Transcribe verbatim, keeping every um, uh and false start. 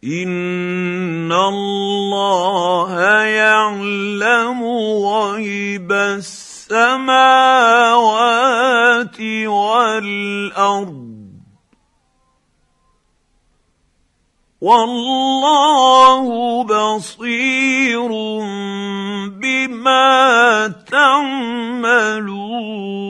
إِنَّ اللَّهَ يَعْلَمُ غَيْبَ السَّمَاوَاتِ وَالْأَرْضِ ۚ وَاللَّهُ بَصِيرٌ بِمَا تَعْمَلُونَ.